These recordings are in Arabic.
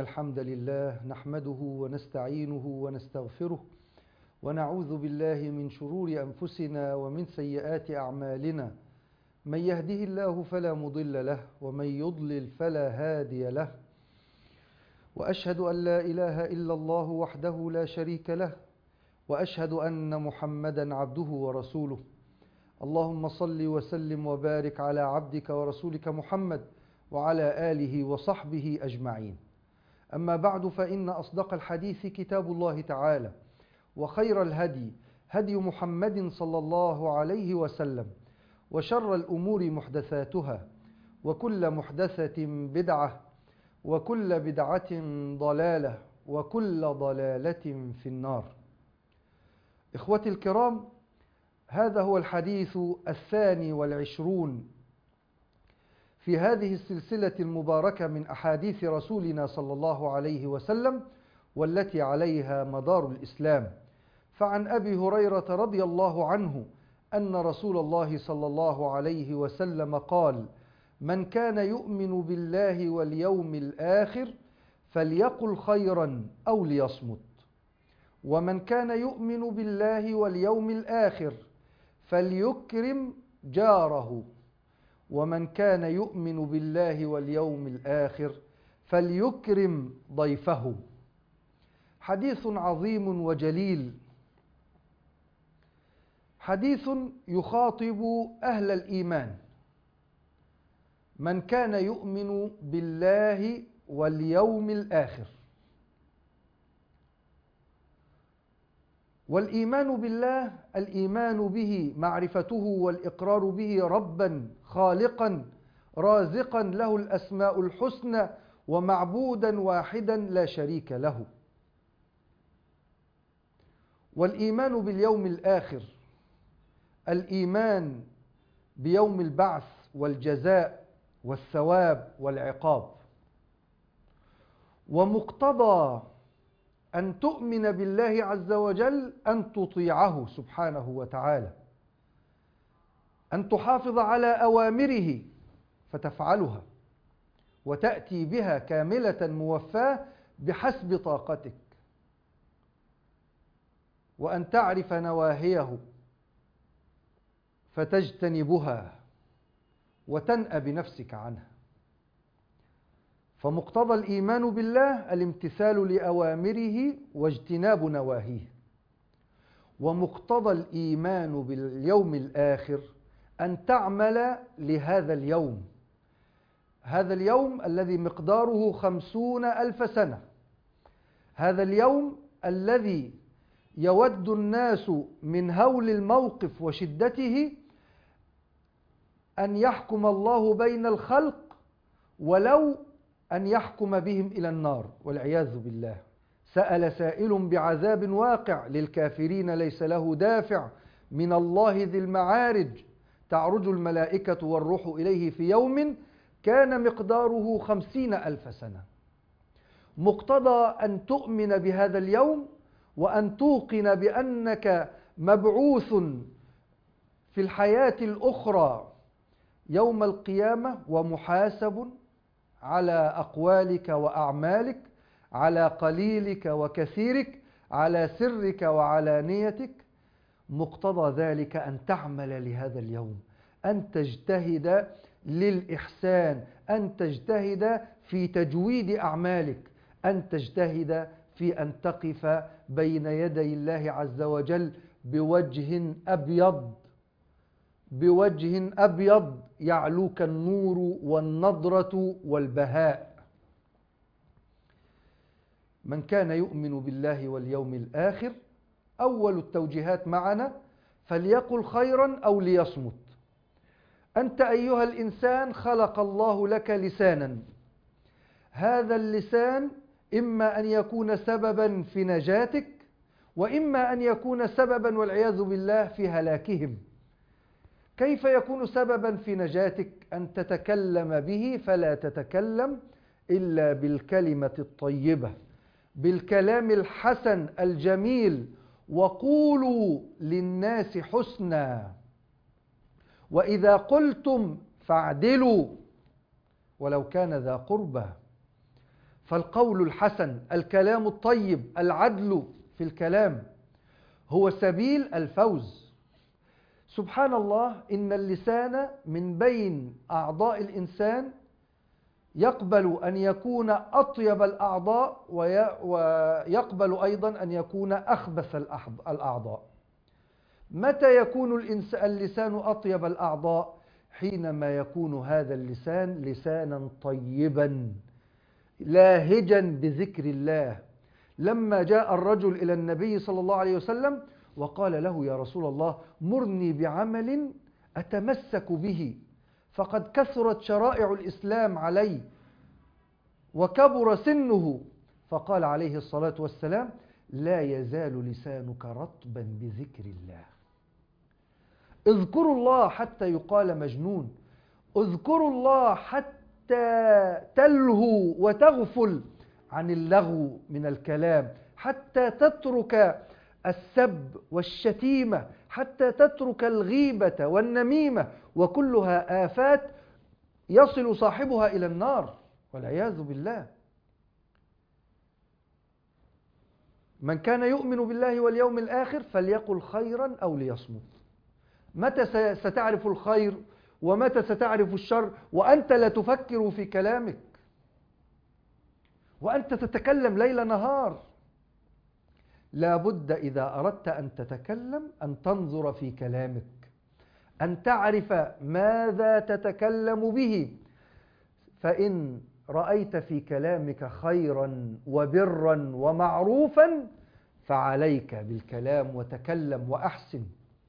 الحمد لله نحمده ونستعينه ونستغفره ونعوذ بالله من شرور أنفسنا ومن سيئات أعمالنا. من يهده الله فلا مضل له ومن يضلل فلا هادي له، وأشهد أن لا إله إلا الله وحده لا شريك له، وأشهد أن محمدا عبده ورسوله. اللهم صل وسلم وبارك على عبدك ورسولك محمد وعلى آله وصحبه أجمعين. أما بعد، فإن أصدق الحديث كتاب الله تعالى، وخير الهدي هدي محمد صلى الله عليه وسلم، وشر الأمور محدثاتها، وكل محدثة بدعة، وكل بدعة ضلالة، وكل ضلالة في النار. إخوتي الكرام، هذا هو الحديث 22 في هذه السلسلة المباركة من أحاديث رسولنا صلى الله عليه وسلم، والتي عليها مدار الإسلام. فعن أبي هريرة رضي الله عنه أن رسول الله صلى الله عليه وسلم قال: من كان يؤمن بالله واليوم الآخر فليقل خيرا أو ليصمت، ومن كان يؤمن بالله واليوم الآخر فليكرم جاره، ومن كان يؤمن بالله واليوم الآخر فليكرم ضيفه. حديث عظيم وجليل، حديث يخاطب أهل الإيمان. من كان يؤمن بالله واليوم الآخر. والإيمان بالله، الإيمان به معرفته والإقرار به ربا خالقا رازقا له الأسماء الحسنى، ومعبودا واحدا لا شريك له. والإيمان باليوم الآخر، الإيمان بيوم البعث والجزاء والثواب والعقاب. ومقتضى أن تؤمن بالله عز وجل أن تطيعه سبحانه وتعالى، أن تحافظ على أوامره فتفعلها وتأتي بها كاملة موفاة بحسب طاقتك، وأن تعرف نواهيه فتجتنبها وتنأى بنفسك عنها. فمقتضى الإيمان بالله الامتثال لأوامره واجتناب نواهيه. ومقتضى الإيمان باليوم الآخر أن تعمل لهذا اليوم، هذا اليوم الذي مقداره 50,000 سنة، هذا اليوم الذي يود الناس من هول الموقف وشدته أن يحكم الله بين الخلق، ولو أن يحكم بهم إلى النار والعياذ بالله. سأل سائل بعذاب واقع للكافرين ليس له دافع من الله ذي المعارج، تعرج الملائكة والروح إليه في يوم كان مقداره 50,000 سنة. مقتضى أن تؤمن بهذا اليوم، وأن توقن بأنك مبعوث في الحياة الأخرى يوم القيامة، ومحاسب على أقوالك وأعمالك، على قليلك وكثيرك، على سرك وعلانيتك. مقتضى ذلك أن تعمل لهذا اليوم، أن تجتهد للإحسان، أن تجتهد في تجويد أعمالك، أن تجتهد في أن تقف بين يدي الله عز وجل بوجه أبيض، بوجه أبيض يعلوك النور والنضرة والبهاء. من كان يؤمن بالله واليوم الآخر، أول التوجيهات معنا: فليقل خيرا أو ليصمت. أنت أيها الإنسان خلق الله لك لسانا، هذا اللسان إما أن يكون سببا في نجاتك، وإما أن يكون سببا والعياذ بالله في هلاكهم. كيف يكون سببا في نجاتك؟ أن تتكلم به، فلا تتكلم إلا بالكلمة الطيبة، بالكلام الحسن الجميل. وقولوا للناس حسنا، وإذا قلتم فاعدلوا ولو كان ذا قربى. فالقول الحسن، الكلام الطيب، العدل في الكلام هو سبيل الفوز. سبحان الله، إن اللسان من بين أعضاء الإنسان يقبل أن يكون أطيب الأعضاء ويقبل أيضا أن يكون أخبث الأعضاء. متى يكون اللسان أطيب الأعضاء؟ حينما يكون هذا اللسان لسانا طيبا لاهجا بذكر الله. لما جاء الرجل إلى النبي صلى الله عليه وسلم وقال له: يا رسول الله، مرني بعمل أتمسك به، فقد كثرت شرائع الإسلام علي وكبر سنه. فقال عليه الصلاة والسلام: لا يزال لسانك رطبا بذكر الله. اذكروا الله حتى يقال مجنون، اذكروا الله حتى تلهو وتغفل عن اللغو من الكلام، حتى تترك السب والشتيمة، حتى تترك الغيبة والنميمة، وكلها آفات يصل صاحبها إلى النار والعياذ بالله. من كان يؤمن بالله واليوم الآخر فليقل خيرا أو ليصمت. متى ستعرف الخير ومتى ستعرف الشر وأنت لا تفكر في كلامك، وأنت تتكلم ليل نهار؟ لا بد إذا أردت أن تتكلم أن تنظر في كلامك، أن تعرف ماذا تتكلم به. فإن رأيت في كلامك خيرا وبرا ومعروفا فعليك بالكلام وتكلم وأحسن.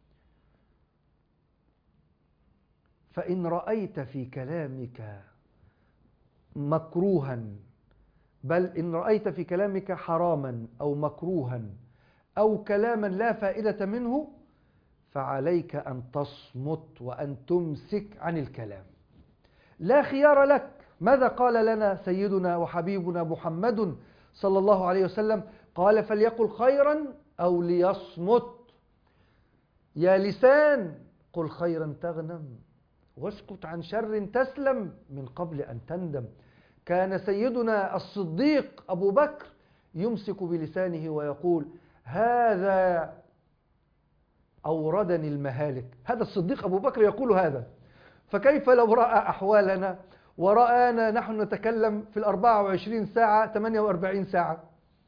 فإن رأيت في كلامك مكروها، بل إن رأيت في كلامك حراما أو مكروها أو كلاما لا فائدة منه، فعليك أن تصمت وأن تمسك عن الكلام. لا خيار لك. ماذا قال لنا سيدنا وحبيبنا محمد صلى الله عليه وسلم؟ قال: فليقل خيرا أو ليصمت. يا لسان، قل خيرا تغنم واسكت عن شر تسلم من قبل أن تندم. كان سيدنا الصديق أبو بكر يمسك بلسانه ويقول: هذا أوردني المهالك. هذا الصديق أبو بكر يقول هذا، فكيف لو رأى أحوالنا ورآنا نحن نتكلم في 24 ساعة 48 ساعة؟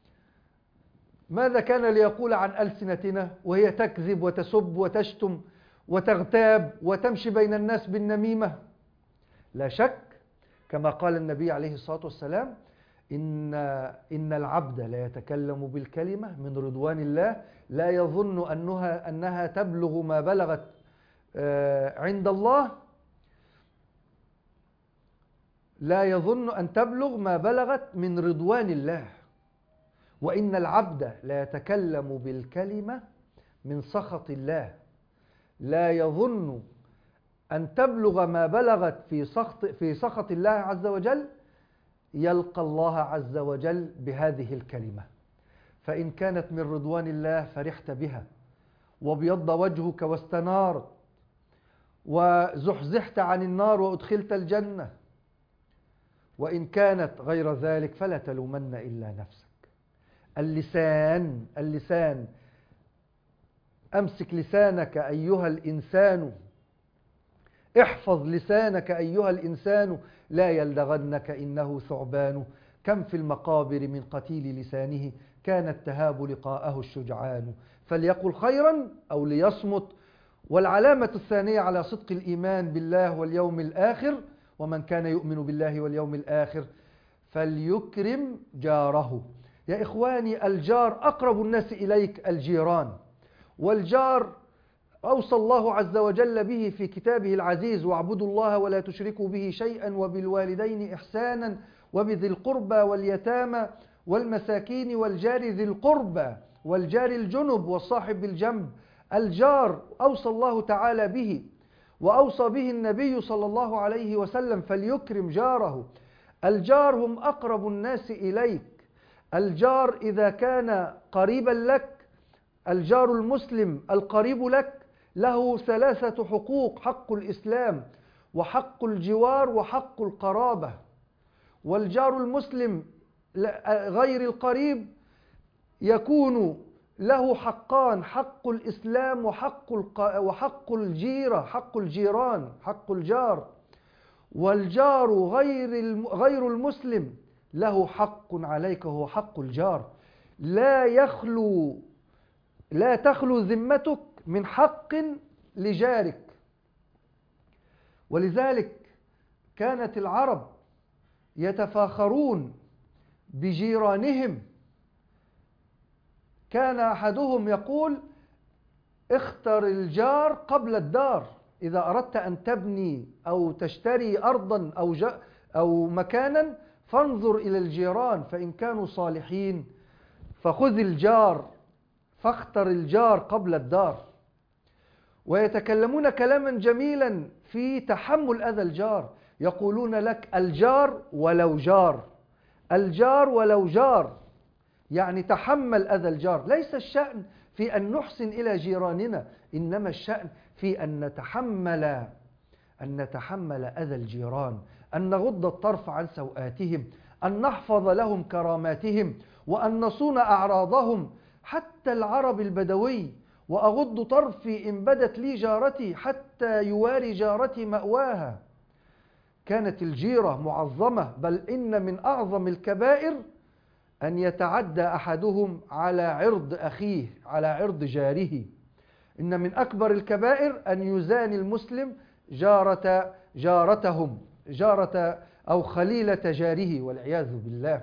ماذا كان ليقول عن ألسنتنا وهي تكذب وتسب وتشتم وتغتاب وتمشي بين الناس بالنميمة؟ لا شك كما قال النبي عليه الصلاة والسلام: إن العبد لا يتكلم بالكلمة من رضوان الله لا يظن أنها تبلغ ما بلغت عند الله، لا يظن أن تبلغ ما بلغت من رضوان الله. وإن العبد لا يتكلم بالكلمة من سخط الله، لا يظن أن تبلغ ما بلغت في سخط الله عز وجل، يلقى الله عز وجل بهذه الكلمة. فإن كانت من رضوان الله فرحت بها وابيض وجهك واستنارت وزحزحت عن النار وأدخلت الجنة، وإن كانت غير ذلك فلا تلومن إلا نفسك. اللسان أمسك لسانك أيها الإنسان، احفظ لسانك أيها الإنسان، لا يلدغنك إنه ثعبان. كم في المقابر من قتيل لسانه كانت تهاب لقاءه الشجعان. فليقل خيرا أو ليصمت. والعلامة الثانية على صدق الإيمان بالله واليوم الآخر: ومن كان يؤمن بالله واليوم الآخر فليكرم جاره. يا إخواني، الجار أقرب الناس إليك الجيران، والجار أوصى الله عز وجل به في كتابه العزيز: واعبدوا الله ولا تشركوا به شيئا وبالوالدين إحسانا وبذي القربى واليتامى والمساكين والجار ذي القربى والجار الجنب والصاحب بالجنب. الجار أوصى الله تعالى به، وأوصى به النبي صلى الله عليه وسلم: فليكرم جاره. الجار هم أقرب الناس إليك. الجار إذا كان قريبا لك، الجار المسلم القريب لك له 3 حقوق: حق الإسلام وحق الجوار وحق القرابة. والجار المسلم غير القريب يكون له حقان: حق الإسلام وحق الجيرة، حق الجيران، حق الجار. والجار غير المسلم له حق عليك، هو حق الجار. لا تخلو ذمتك من حق لجارك. ولذلك كانت العرب يتفاخرون بجيرانهم. كان أحدهم يقول: اختر الجار قبل الدار. إذا أردت أن تبني أو تشتري أرضا أو مكانا فانظر إلى الجيران، فإن كانوا صالحين فخذ الجار، فاختر الجار قبل الدار. ويتكلمون كلاما جميلا في تحمل أذى الجار، يقولون لك: الجار ولو جار، الجار ولو جار، يعني تحمل أذى الجار. ليس الشأن في أن نحسن إلى جيراننا، إنما الشأن في أن نتحمل أذى الجيران، أن نغض الطرف عن سوآتهم، أن نحفظ لهم كراماتهم، وأن نصون أعراضهم. حتى العرب البدوي: وأغض طرفي إن بدت لي جارتي حتى يواري جارتي مأواها. كانت الجيرة معظمة، بل إن من أعظم الكبائر أن يتعدى أحدهم على عرض أخيه، على عرض جاره. إن من أكبر الكبائر أن يزاني المسلم جارة أو خليلة جاره، والعياذ بالله.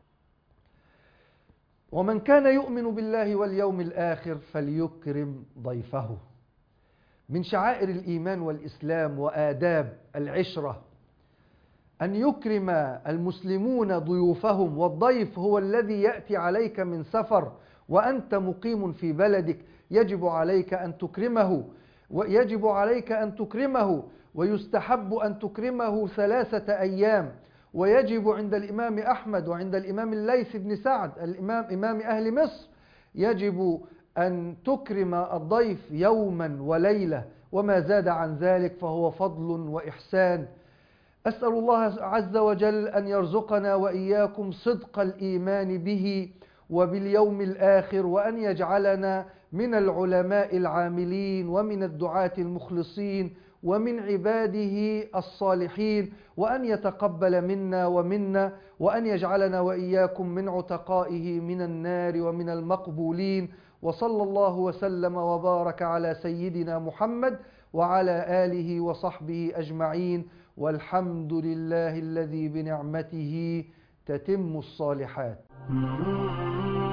ومن كان يؤمن بالله واليوم الآخر فليكرم ضيفه. من شعائر الإيمان والإسلام وآداب العشرة أن يكرم المسلمون ضيوفهم. والضيف هو الذي يأتي عليك من سفر وأنت مقيم في بلدك، يجب عليك أن تكرمه، ويستحب أن تكرمه 3 أيام. ويجب عند الإمام أحمد وعند الإمام الليث بن سعد إمام أهل مصر يجب أن تكرم الضيف يوما وليلة، وما زاد عن ذلك فهو فضل وإحسان. أسأل الله عز وجل أن يرزقنا وإياكم صدق الإيمان به وباليوم الآخر، وأن يجعلنا من العلماء العاملين ومن الدعاة المخلصين ومن عباده الصالحين، وأن يتقبل منا وأن يجعلنا وإياكم من عتقائه من النار ومن المقبولين. وصلى الله وسلم وبارك على سيدنا محمد وعلى آله وصحبه أجمعين، والحمد لله الذي بنعمته تتم الصالحات.